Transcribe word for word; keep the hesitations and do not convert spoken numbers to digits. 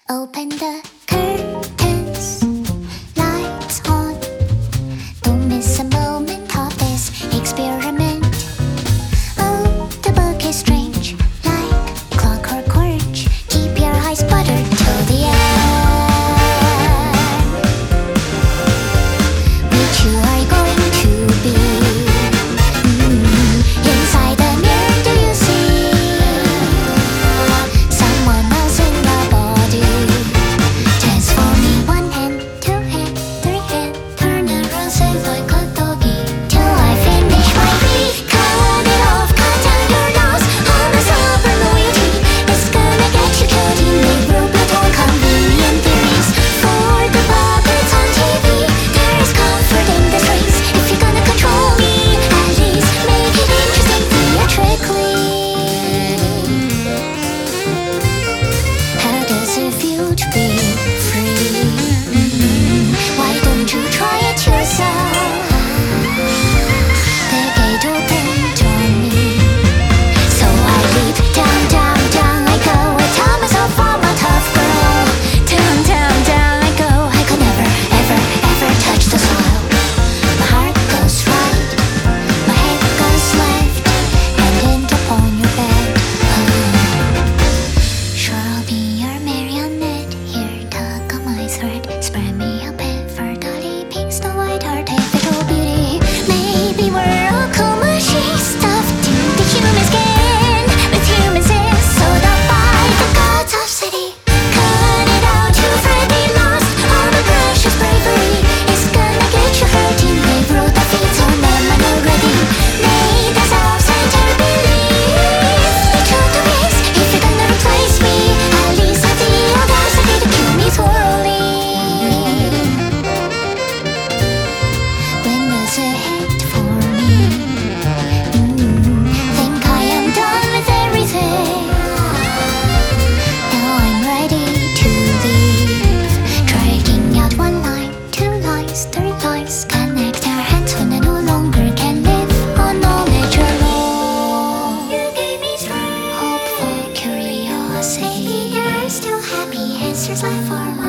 Open the curtains, lights on. Don't miss a moment of this experiment. Oh, the book is strange, like clockwork orange. Keep your eyes buttered till the end. Which you are going to be? Mm, inside the mirror, do you see someone else in the body? Transforming one hand, two hand, three hand, turn around, say like a doggy till I finish my beat. Cut it off, cut down your nose. All the silver loyalty is gonna get you killed. You make real brutal convenient theories for the puppets on T V. There is comfort in this race. If you're gonna control me, at least make it interesting theatrically. How does it feel to be free? Mm, Why don't you try it yourself? The gate opened on me, so I leap down, down, down I go. I tell myself I'm a tough girl. Down, down, down I go. I could never, ever, ever touch the soil. My heart goes right, my head goes left, and end up on your bed. Sure, I'll be your marionette. Here, tug on my thread. Spread me a bit for the leaping Snow White heart, typical beauty. Maybe we're all cool machines stuffed into human skin with human sins, sold up by the gods of city. Cut it out, you've already lost all the precious bravery. It's gonna get you hurting. They wrote the feet on them and already made the self-centered belief. The truth is, if you're gonna replace me, at least have the audacity to kill me thoroughly. When does it hit for me? Mm, think I am done with everything. Now I'm ready to leave. Dragging out one line, two lines, three lines. Connect our hands when I no longer can live on knowledge alone. You gave me strength, hopeful curiosity. Maybe you're still happy. Answers I for my